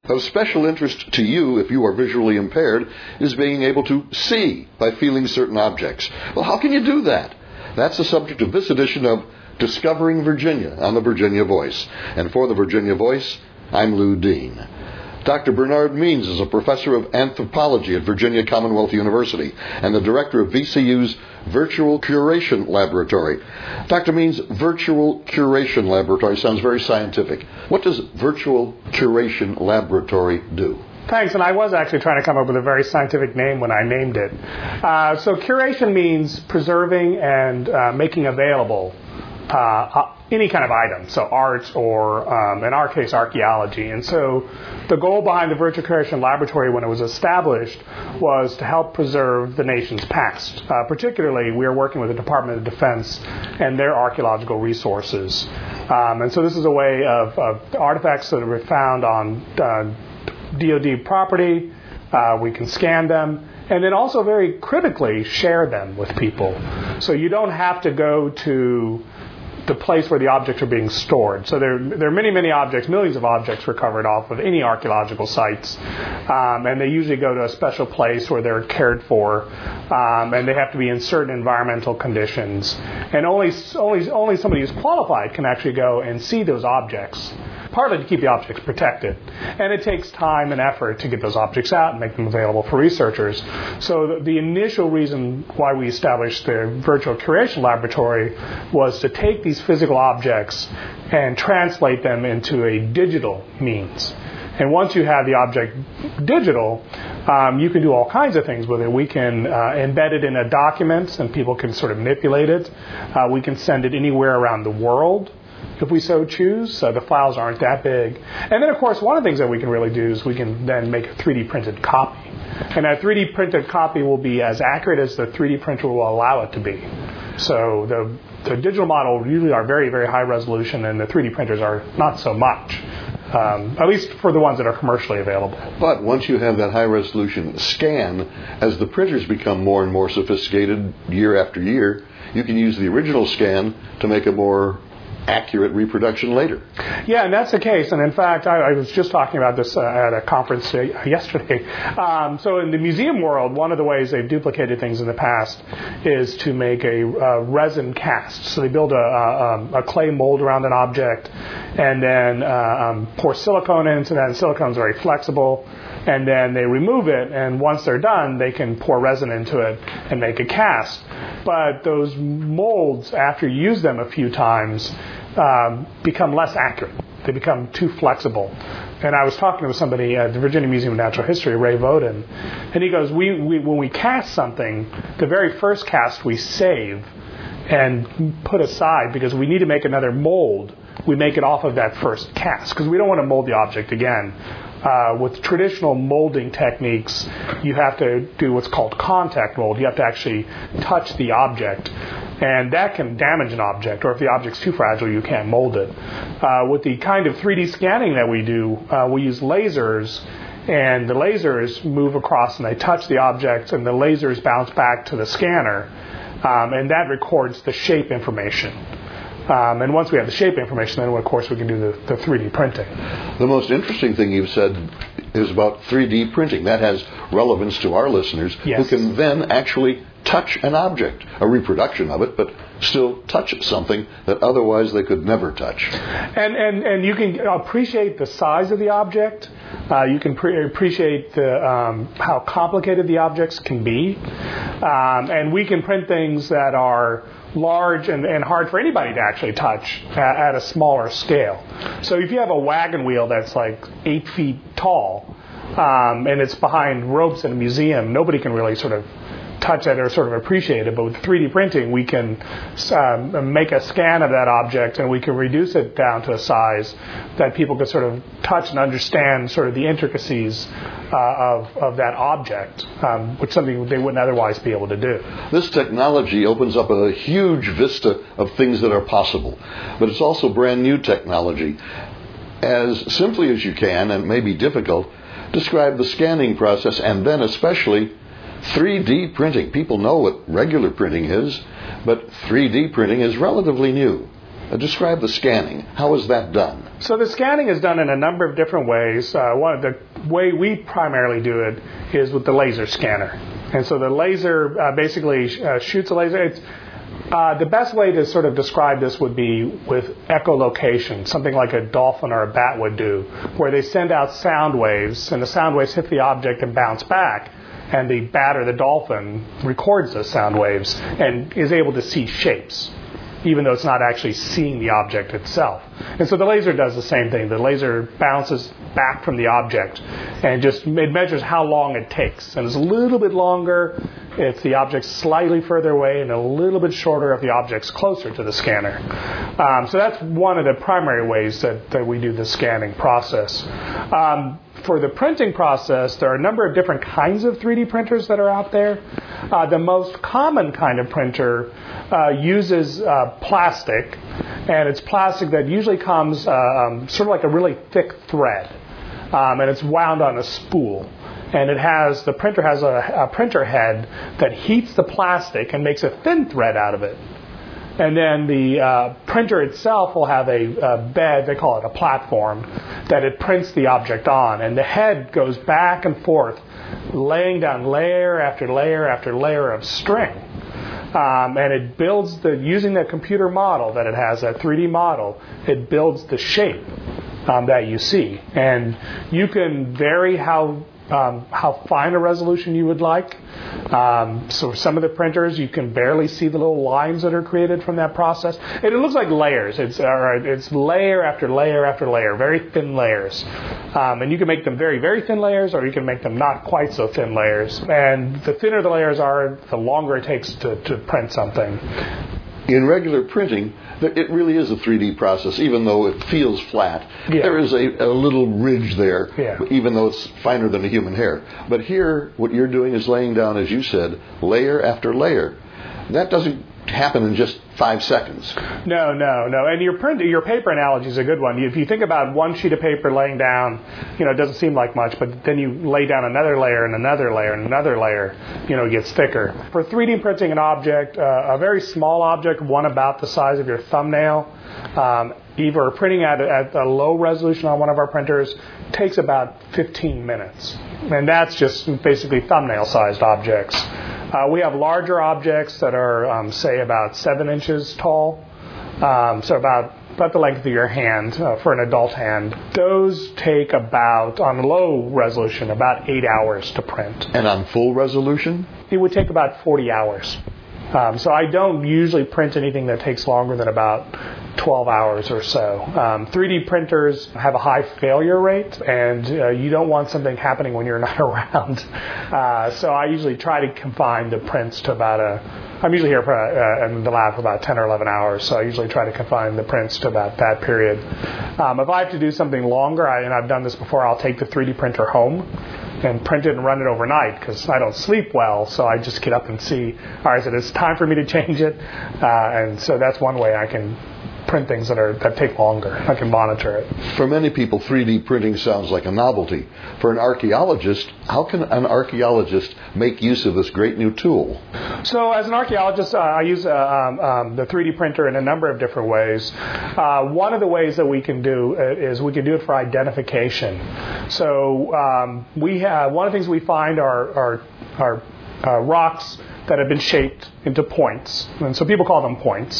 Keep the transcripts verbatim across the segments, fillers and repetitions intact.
Of special interest to you, if you are visually impaired, is being able to see by feeling certain objects. Well, how can you do that? That's the subject of this edition of Discovering Virginia on the Virginia Voice. And for the Virginia Voice, I'm Lou Dean. Doctor Bernard Means is a professor of anthropology at Virginia Commonwealth University and the director of V C U's Virtual Curation Laboratory. Doctor Means, Virtual Curation Laboratory sounds very scientific. What does Virtual Curation Laboratory do? Thanks, and I was actually trying to come up with a very scientific name when I named it. Uh, so curation means preserving and uh, making available uh, any kind of item, so art or, um, in our case, archaeology. And so the goal behind the Virtual Curation Laboratory when it was established was to help preserve the nation's past. Uh, particularly, we are working with the Department of Defense and their archaeological resources. Um, and so this is a way of, of artifacts that are found on uh, D O D property. Uh, we can scan them. And then also very critically share them with people. So you don't have to go to the place where the objects are being stored. So there, there are many, many objects, millions of objects recovered off of any archaeological sites. Um, and they usually go to a special place where they're cared for. Um, and they have to be in certain environmental conditions. And only, only, only somebody who's qualified can actually go and see those objects. Partly to keep the objects protected. And it takes time and effort to get those objects out and make them available for researchers. So the, the initial reason why we established the Virtual Curation Laboratory was to take these physical objects and translate them into a digital means. And once you have the object digital, um, you can do all kinds of things with it. We can uh, embed it in a document and people can sort of manipulate it. Uh, we can send it anywhere around the world if we so choose, so the files aren't that big. And then, of course, one of the things that we can really do is we can then make a three D printed copy. And that three D printed copy will be as accurate as the three D printer will allow it to be. So the, the digital models usually are very, very high resolution, and the three D printers are not so much, um, at least for the ones that are commercially available. But once you have that high-resolution scan, as the printers become more and more sophisticated year after year, you can use the original scan to make a more accurate reproduction later. Yeah, and that's the case. And in fact, I, I was just talking about this uh, at a conference uh, yesterday. Um, so in the museum world, one of the ways they've duplicated things in the past is to make a uh, resin cast. So they build a, a, a clay mold around an object and then uh, um, pour silicone into that. And silicone is very flexible. And then they remove it, and once they're done, they can pour resin into it and make a cast. But those molds, after you use them a few times, um, become less accurate. They become too flexible. And I was talking with somebody at the Virginia Museum of Natural History, Ray Voden, and he goes, we, we when we cast something, the very first cast we save and put aside because we need to make another mold. We make it off of that first cast because we don't want to mold the object again. Uh, with traditional molding techniques, you have to do what's called contact mold. You have to actually touch the object, and that can damage an object, or if the object's too fragile, you can't mold it. Uh, with the kind of three D scanning that we do, uh, we use lasers, and the lasers move across and they touch the object, and the lasers bounce back to the scanner, um, and that records the shape information. Um, and once we have the shape information, then, of course, we can do the, the three D printing. The most interesting thing you've said is about three D printing. That has relevance to our listeners, yes, who can then actually touch an object, a reproduction of it, but still touch something that otherwise they could never touch. And and, and you can appreciate the size of the object. Uh, you can pre- appreciate the, um, how complicated the objects can be. Um, and we can print things that are large and, and hard for anybody to actually touch at, at a smaller scale. So if you have a wagon wheel that's like eight feet tall, um, and it's behind ropes in a museum, nobody can really sort of touch it or sort of appreciate it. But with three D printing, we can um, make a scan of that object and we can reduce it down to a size that people can sort of touch and understand sort of the intricacies uh, of, of that object, um, which is something they wouldn't otherwise be able to do. This technology opens up a huge vista of things that are possible, but it's also brand new technology. As simply as you can, and it may be difficult, describe the scanning process and then especially three D printing. People know what regular printing is, but three D printing is relatively new. Uh, describe the scanning. How is that done? So the scanning is done in a number of different ways. Uh, one of the way we primarily do it is with the laser scanner. And so the laser uh, basically uh, shoots a laser. It's, uh, the best way to sort of describe this would be with echolocation, something like a dolphin or a bat would do, where they send out sound waves, and the sound waves hit the object and bounce back, and the bat or the dolphin records those sound waves and is able to see shapes, even though it's not actually seeing the object itself. And so the laser does the same thing. The laser bounces back from the object and just it measures how long it takes. And it's a little bit longer if the object's slightly further away, and a little bit shorter if the object's closer to the scanner. Um, so that's one of the primary ways that, that we do the scanning process. Um, For the printing process, there are a number of different kinds of three D printers that are out there. Uh, the most common kind of printer uh, uses uh, plastic, and it's plastic that usually comes uh, um, sort of like a really thick thread, um, and it's wound on a spool. And it has the printer has a, a printer head that heats the plastic and makes a thin thread out of it. And then the uh, printer itself will have a, a bed, they call it a platform, that it prints the object on. And the head goes back and forth, laying down layer after layer after layer of string. Um, and it builds, the using the computer model that it has, that three D model, it builds the shape um, that you see. And you can vary how Um, how fine a resolution you would like. Um, so some of the printers, you can barely see the little lines that are created from that process. And it looks like layers. It's uh, it's layer after layer after layer, very thin layers. Um, and you can make them very, very thin layers, or you can make them not quite so thin layers. And the thinner the layers are, the longer it takes to, to print something. In regular printing, it really is a three D process, even though it feels flat. Yeah. There is a, a little ridge there, yeah. even though it's finer than a human hair. But here, what you're doing is laying down, as you said, layer after layer. That doesn't happen in just five seconds. No, no, no. And your print, your paper analogy is a good one. If you think about one sheet of paper laying down, you know, it doesn't seem like much, but then you lay down another layer and another layer and another layer, you know, it gets thicker. For three D printing an object, uh, a very small object, one about the size of your thumbnail, um, either printing at, at a low resolution on one of our printers takes about fifteen minutes. And that's just basically thumbnail-sized objects. Uh, we have larger objects that are, um, say, about seven inches tall, um, so about about the length of your hand uh, for an adult hand. Those take about, on low resolution, about eight hours to print. And on full resolution? It would take about forty hours. Um, so I don't usually print anything that takes longer than about twelve hours or so. Um, three D printers have a high failure rate, and uh, you don't want something happening when you're not around. Uh, so I usually try to confine the prints to about a, I'm usually here for, uh, in the lab for about ten or eleven hours, so I usually try to confine the prints to about that period. Um, if I have to do something longer, I, and I've done this before, I'll take the three D printer home and print it and run it overnight, because I don't sleep well, so I just get up and see, all right, so it's time for me to change it, uh, and so that's one way I can print things that are that take longer. I can monitor it. For many people, three D printing sounds like a novelty. For an archaeologist, how can an archaeologist make use of this great new tool? So as an archaeologist, uh, I use uh, um, um, the three D printer in a number of different ways. Uh, one of the ways that we can do is we can do it for identification. So um, we have, one of the things we find are, are, are uh, rocks that have been shaped into points. And so people call them points.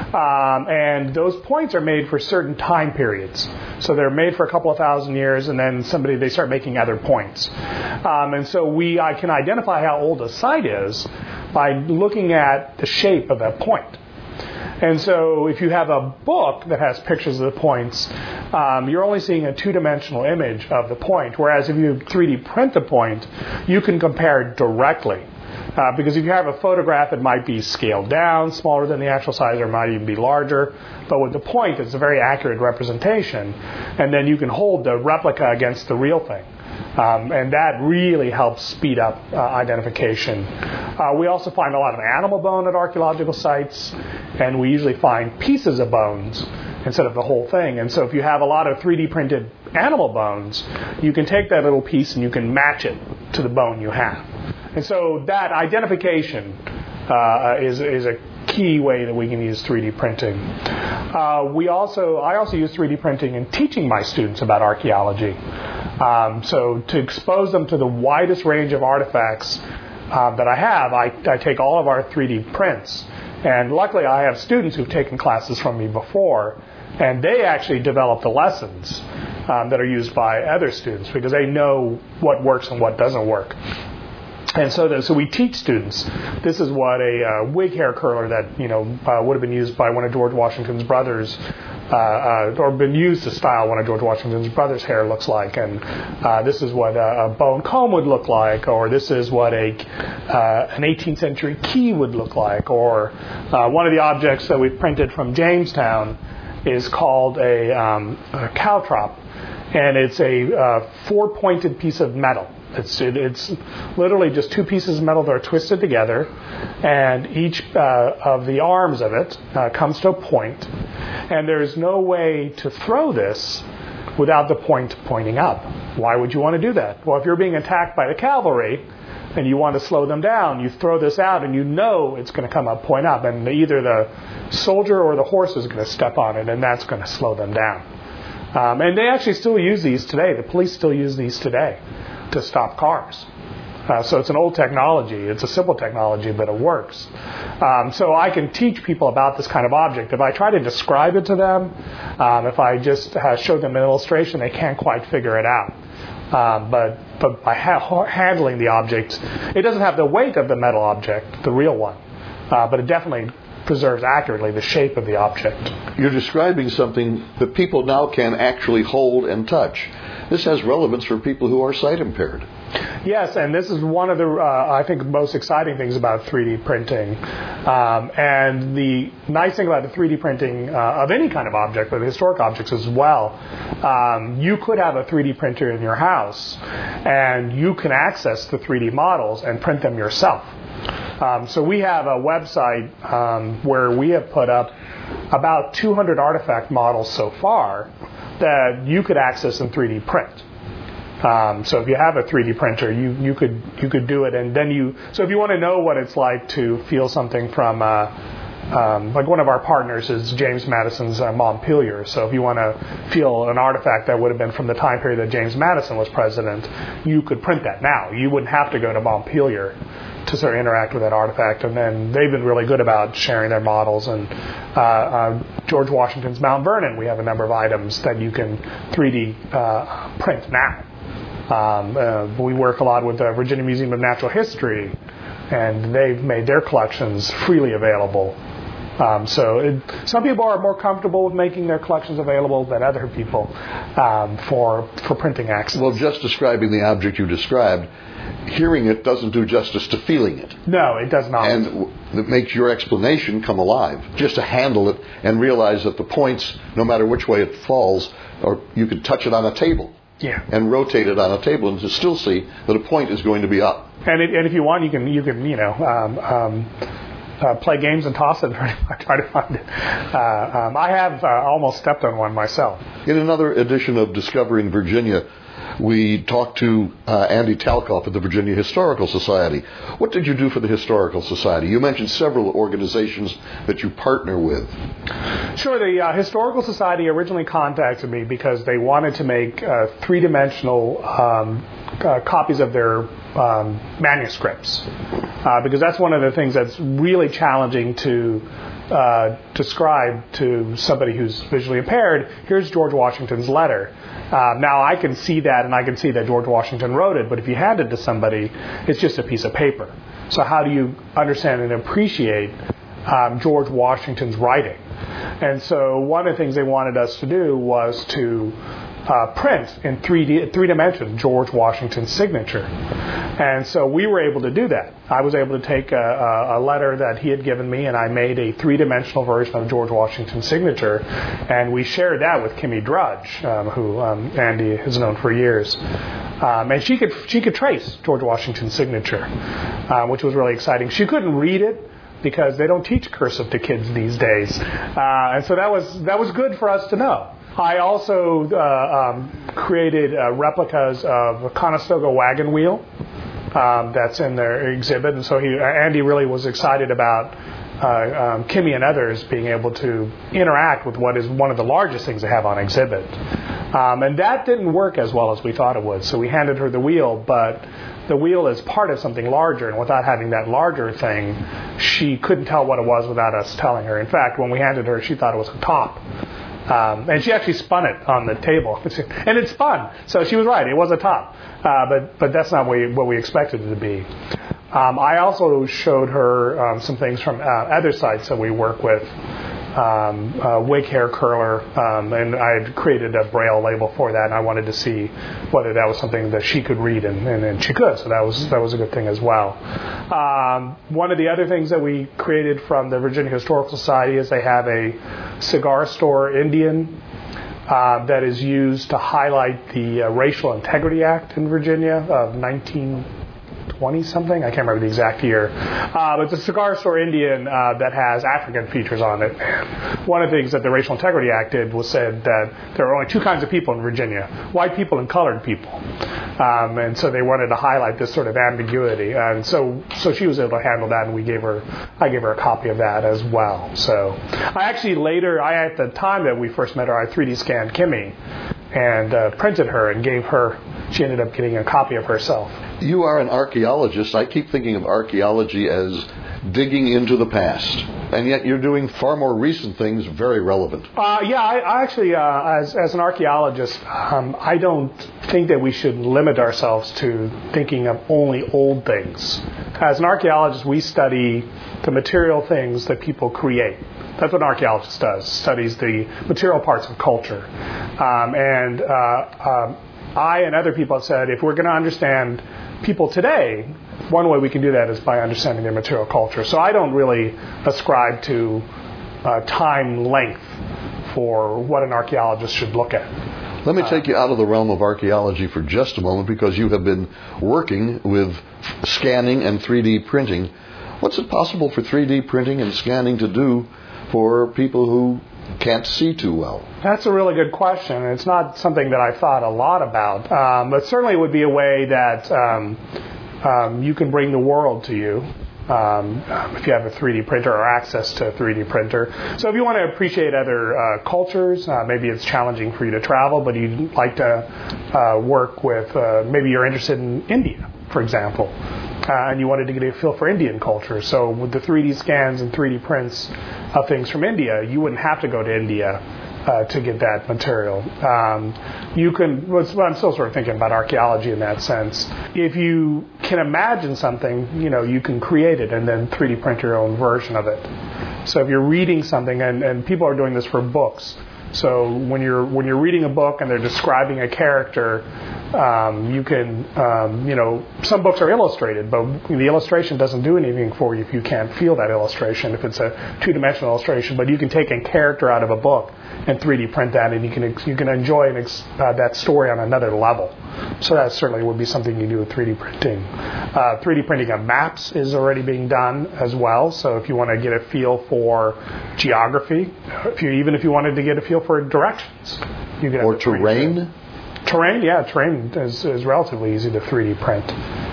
Um, and those points are made for certain time periods. So they're made for a couple of thousand years, and then somebody, they start making other points. Um, and so we I can identify how old a site is by looking at the shape of that point. And so if you have a book that has pictures of the points, um, you're only seeing a two-dimensional image of the point, whereas if you three D print the point, you can compare directly. Uh, because if you have a photograph, it might be scaled down, smaller than the actual size, or it might even be larger. But with the point, it's a very accurate representation. And then you can hold the replica against the real thing. Um, and that really helps speed up uh, identification. Uh, we also find a lot of animal bone at archaeological sites, and we usually find pieces of bones instead of the whole thing. And so if you have a lot of three D printed animal bones, you can take that little piece and you can match it to the bone you have. And so that identification uh, is, is a key way that we can use three D printing. Uh, we also, I also use three D printing in teaching my students about archaeology. Um, so to expose them to the widest range of artifacts uh, that I have, I, I take all of our three D prints. And luckily I have students who've taken classes from me before, and they actually develop the lessons um, that are used by other students because they know what works and what doesn't work. And so, the, so we teach students. This is what a uh, wig hair curler that you know uh, would have been used by one of George Washington's brothers, uh, uh, or been used to style one of George Washington's brothers' hair looks like. And uh, this is what a, a bone comb would look like, or this is what a uh, an eighteenth century key would look like, or uh, one of the objects that we printed from Jamestown is called a, um, a caltrop, and it's a uh, four-pointed piece of metal. It's it, it's literally just two pieces of metal that are twisted together, and each uh, of the arms of it uh, comes to a point, and there's no way to throw this without the point pointing up. Why would you want to do that? Well, if you're being attacked by the cavalry and you want to slow them down, you throw this out and you know it's going to come up point up, and either the soldier or the horse is going to step on it, and that's going to slow them down. Um, and they actually still use these today. The police still use these today to stop cars. Uh, so it's an old technology. It's a simple technology, but it works. Um, so I can teach people about this kind of object. If I try to describe it to them, um, if I just uh, show them an illustration, they can't quite figure it out. Um, but but by ha- handling the object, it doesn't have the weight of the metal object, the real one, uh, but it definitely preserves accurately the shape of the object. You're describing something that people now can actually hold and touch. This has relevance for people who are sight impaired. Yes, and this is one of the, uh, I think, most exciting things about three D printing. Um, and the nice thing about the three D printing uh, of any kind of object, but historic objects as well, um, you could have a three D printer in your house, and you can access the three D models and print them yourself. Um, so we have a website um, where we have put up about two hundred artifact models so far that you could access in three D print. Um, so if you have a three D printer, you, you could you could do it, and then you. So if you want to know what it's like to feel something from, uh, um, like one of our partners is James Madison's uh, Montpelier. So if you want to feel an artifact that would have been from the time period that James Madison was president, you could print that now. You wouldn't have to go to Montpelier to sort of interact with that artifact, and then they've been really good about sharing their models. And uh, uh, George Washington's Mount Vernon, we have a number of items that you can three D uh, print now. Um, uh, we work a lot with the Virginia Museum of Natural History, and they've made their collections freely available. Um, so it, some people are more comfortable with making their collections available than other people um, for for printing access. Well, just describing the object you described, hearing it doesn't do justice to feeling it. No, it does not. And it makes your explanation come alive. Just to handle it and realize that the points, no matter which way it falls, or you could touch it on a table. Yeah. And rotate it on a table and to still see that a point is going to be up. And, it, and if you want, you can you can you know um, um, uh, play games and toss it and try to find it. Uh, um, I have uh, almost stepped on one myself. In another edition of Discovering Virginia, we talked to uh, Andy Talkoff at the Virginia Historical Society. What did you do for the Historical Society? You mentioned several organizations that you partner with. Sure. The uh, Historical Society originally contacted me because they wanted to make uh, three-dimensional um, uh, copies of their um, manuscripts, uh, because that's one of the things that's really challenging to uh, describe to somebody who's visually impaired. Here's George Washington's letter. Uh, now I can see that, and I can see that George Washington wrote it, but if you hand it to somebody, it's just a piece of paper. So how do you understand and appreciate um, George Washington's writing? And so one of the things they wanted us to do was to uh, print in three D, three dimensions George Washington's signature. And so we were able to do that. I was able to take a, a letter that he had given me, and I made a three-dimensional version of George Washington's signature, and we shared that with Kimmy Drudge, um, who um, Andy has known for years. Um, and she could she could trace George Washington's signature, uh, which was really exciting. She couldn't read it because they don't teach cursive to kids these days, uh, and so that was that was good for us to know. I also uh, um, created uh, replicas of a Conestoga wagon wheel um, that's in their exhibit, and so he, Andy really was excited about uh, um, Kimmy and others being able to interact with what is one of the largest things they have on exhibit. Um, and that didn't work as well as we thought it would. So we handed her the wheel, but the wheel is part of something larger, and without having that larger thing, she couldn't tell what it was without us telling her. In fact, when we handed her, she thought it was a top. Um, and she actually spun it on the table. And it spun. So she was right. It was a top. Uh, but but that's not what we, what we expected it to be. Um, I also showed her um, some things from uh, other sites that we work with. Um, uh, wig hair curler, um, and I had created a braille label for that, and I wanted to see whether that was something that she could read, and, and, and she could, so that was that was a good thing as well. Um, one of the other things that we created from the Virginia Historical Society is they have a cigar store Indian uh, that is used to highlight the uh, Racial Integrity Act in Virginia of nineteen twenty something. I can't remember the exact year. Uh, but it's a cigar store Indian uh, that has African features on it. And one of the things that the Racial Integrity Act did was said that there are only two kinds of people in Virginia, white people and colored people. Um, and so they wanted to highlight this sort of ambiguity. And so so she was able to handle that, and we gave her, I gave her a copy of that as well. So I actually later, I at the time that we first met her, I three D scanned Kimmy and uh, printed her and gave her, she ended up getting a copy of herself. You are an archaeologist. I keep thinking of archaeology as digging into the past, and yet you're doing far more recent things very relevant. Uh, yeah, I, I actually, uh, as, as an archaeologist, um, I don't think that we should limit ourselves to thinking of only old things. As an archaeologist, we study the material things that people create. That's what an archaeologist does, studies the material parts of culture. Um, and uh, um, I and other people have said if we're going to understand people today, one way we can do that is by understanding their material culture. So I don't really ascribe to uh, time length for what an archaeologist should look at. Let me take you out of the realm of archaeology for just a moment, because you have been working with scanning and three D printing. What's it possible for three D printing and scanning to do for people who can't see too well? That's a really good question. It's not something that I thought a lot about, um, but certainly it would be a way that um, um, you can bring the world to you um, if you have a three D printer or access to a three D printer. So if you want to appreciate other uh, cultures, uh, maybe it's challenging for you to travel, but you'd like to uh, work with, uh, maybe you're interested in India, for example. Uh, and you wanted to get a feel for Indian culture. So with the three D scans and three D prints of things from India, you wouldn't have to go to India uh, to get that material. Um, you can, well, I'm still sort of thinking about archaeology in that sense. If you can imagine something, you know, you can create it and then three D print your own version of it. So if you're reading something, and, and people are doing this for books. So when you're when you're reading a book and they're describing a character, um, you can, um, you know, some books are illustrated, but the illustration doesn't do anything for you if you can't feel that illustration, if it's a two-dimensional illustration. But you can take a character out of a book and three D print that, and you can you can enjoy an ex, uh, that story on another level. So that certainly would be something you do with three D printing. Uh, three D printing of maps is already being done as well. So if you want to get a feel for geography, if you even if you wanted to get a feel for directions, you can. Or terrain. Terrain, yeah, terrain is, is relatively easy to three D print.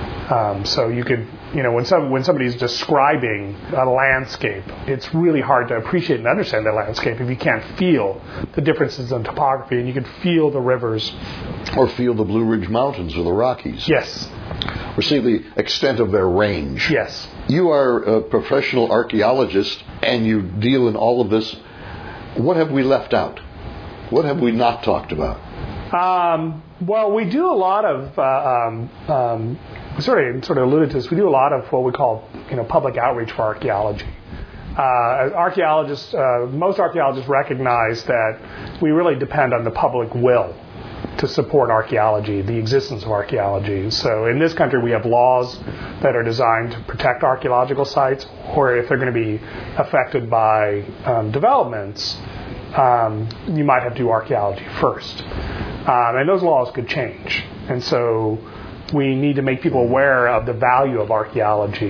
Um, so you could, you know, when some when somebody's describing a landscape, it's really hard to appreciate and understand that landscape if you can't feel the differences in topography, and you can feel the rivers. Or feel the Blue Ridge Mountains or the Rockies. Yes. Or see the extent of their range. Yes. You are a professional archaeologist, and you deal in all of this. What have we left out? What have we not talked about? Um, well, we do a lot of, uh, um, um, sort of, sort of alluded to this, we do a lot of what we call, you know, public outreach for archaeology. Uh, archaeologists, uh, most archaeologists recognize that we really depend on the public will to support archaeology, the existence of archaeology. So in this country, we have laws that are designed to protect archaeological sites, or if they're going to be affected by um, developments, um, you might have to do archaeology first. Um, and those laws could change. And so we need to make people aware of the value of archaeology.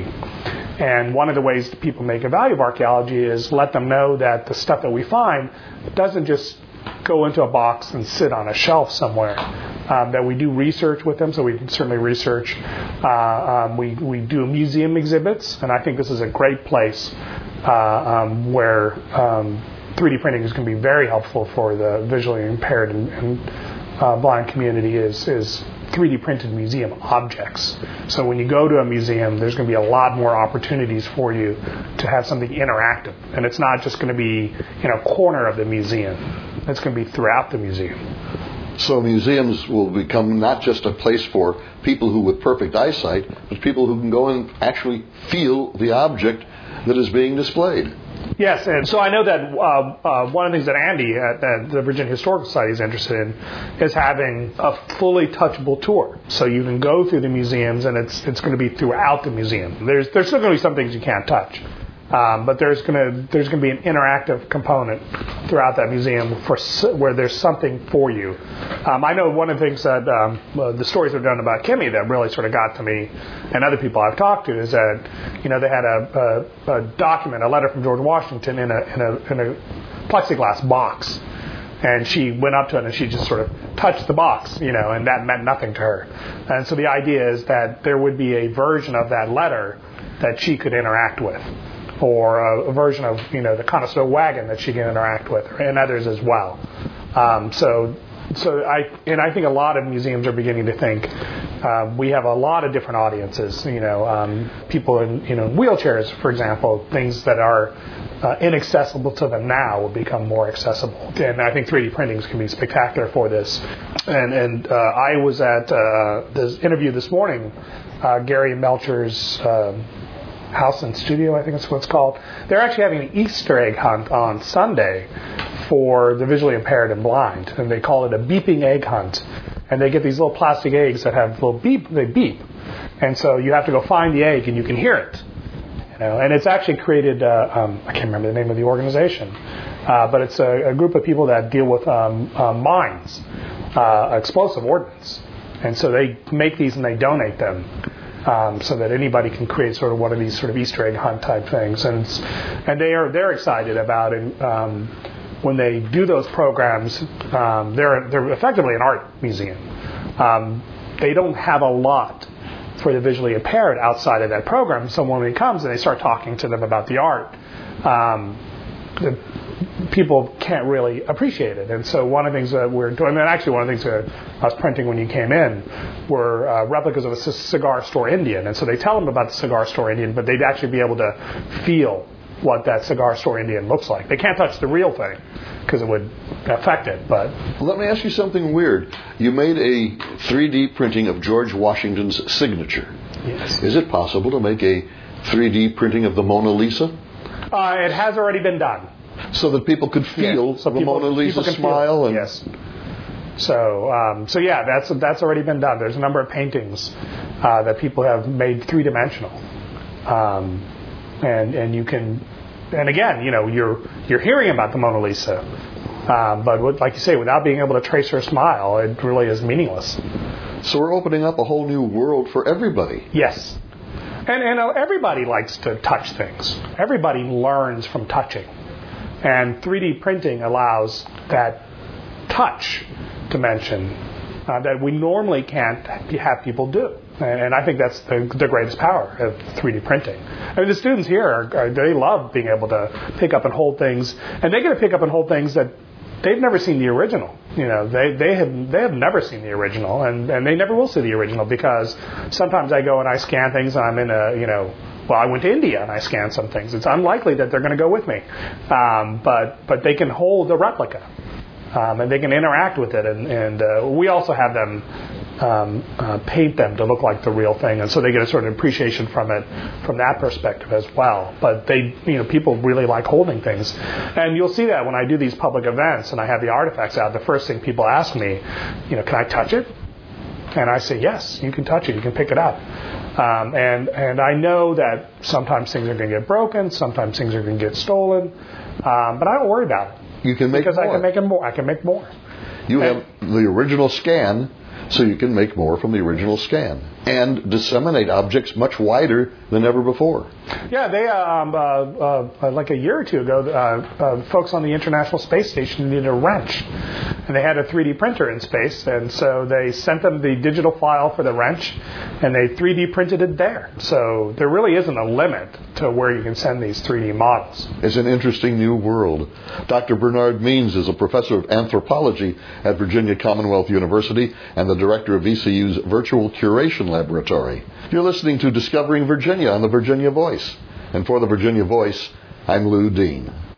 And one of the ways that people make a value of archaeology is let them know that the stuff that we find doesn't just go into a box and sit on a shelf somewhere. Um, that we do research with them, so we can certainly research. Uh, um, we, we do museum exhibits, and I think this is a great place uh, um, where um, three D printing is going to be very helpful for the visually impaired and, and uh, blind community is is three D printed museum objects. So when you go to a museum, there's going to be a lot more opportunities for you to have something interactive. And it's not just going to be in a corner of the museum. It's going to be throughout the museum. So museums will become not just a place for people who with perfect eyesight, but people who can go and actually feel the object that is being displayed. Yes, and so I know that uh, uh, one of the things that Andy at, at the Virginia Historical Society is interested in is having a fully touchable tour. So you can go through the museums, and it's it's going to be throughout the museum. There's there's still going to be some things you can't touch, um, but there's going to there's going to be an interactive component throughout that museum for where there's something for you. Um, I know one of the things that um, uh, the stories have done about Kimmy that really sort of got to me, and other people I've talked to, is that you know they had a, a, a document, a letter from George Washington in a in a in a plexiglass box, and she went up to it and she just sort of touched the box, you know, and that meant nothing to her. And so the idea is that there would be a version of that letter that she could interact with, or a, a version of, you know, the Conestoga wagon that she can interact with, and others as well. Um, so, so I and I think a lot of museums are beginning to think uh, we have a lot of different audiences. You know, um, people in you know wheelchairs, for example, things that are uh, inaccessible to them now will become more accessible. And I think three D printings can be spectacular for this. And and uh, I was at uh, this interview this morning, uh, Gary Melcher's. Uh, House and Studio, I think that's what it's called. They're actually having an Easter egg hunt on Sunday for the visually impaired and blind, and they call it a beeping egg hunt. And they get these little plastic eggs that have little beep, they beep, and so you have to go find the egg and you can hear it. You know, and it's actually created. Uh, um, I can't remember the name of the organization, uh, but it's a, a group of people that deal with um, uh, mines, uh, explosive ordnance, and so they make these and they donate them. Um, so that anybody can create sort of one of these sort of Easter egg hunt type things, and and they are they're excited about it. Um, when they do those programs, um, they're they're effectively an art museum. Um, they don't have a lot for the visually impaired outside of that program. So when it comes and they start talking to them about the art, um, the people can't really appreciate it. And so one of the things that we're doing, and actually one of the things that I was printing when you came in, were uh, replicas of a c- cigar store Indian. And so they tell them about the cigar store Indian, but they'd actually be able to feel what that cigar store Indian looks like. They can't touch the real thing because it would affect it. But let me ask you something weird. You made a three D printing of George Washington's signature. Yes. Is it possible to make a three D printing of the Mona Lisa? Uh, it has already been done. So that people could feel yeah. so the people, Mona Lisa smile? And yes. So, um, so yeah, that's that's already been done. There's a number of paintings uh, that people have made three dimensional, um, and and you can, and again, you know, you're you're hearing about the Mona Lisa, um, but with, like you say, without being able to trace her smile, it really is meaningless. So we're opening up a whole new world for everybody. Yes, and and uh, everybody likes to touch things. Everybody learns from touching. And three D printing allows that touch dimension uh, that we normally can't have people do. And, and I think that's the, the greatest power of three D printing. I mean, the students here, are, are, they love being able to pick up and hold things. And they get to pick up and hold things that they've never seen the original. You know, they, they, have, they have never seen the original. And, and they never will see the original because sometimes I go and I scan things and I'm in a, you know, well, I went to India and I scanned some things. It's unlikely that they're going to go with me, um, but but they can hold a replica um, and they can interact with it. And, and uh, we also have them um, uh, paint them to look like the real thing, and so they get a sort of appreciation from it from that perspective as well. But they, you know, people really like holding things, and you'll see that when I do these public events and I have the artifacts out. The first thing people ask me, you know, can I touch it? And I say, yes, you can touch it. You can pick it up. Um, and and I know that sometimes things are going to get broken, sometimes things are going to get stolen, um, but I don't worry about it. You can make because more. I can make them more. I can make more. You and, have the original scan, so you can make more from the original scan and disseminate objects much wider than ever before. Yeah, they um, uh, uh, like a year or two ago, uh, uh, folks on the International Space Station needed a wrench, and they had a three D printer in space, and so they sent them the digital file for the wrench, and they three D printed it there. So there really isn't a limit to where you can send these three D models. It's an interesting new world. Doctor Bernard Means is a professor of anthropology at Virginia Commonwealth University and the director of V C U's Virtual Curation Laboratory. You're listening to Discovering Virginia on the Virginia Voice. And for the Virginia Voice, I'm Lou Dean.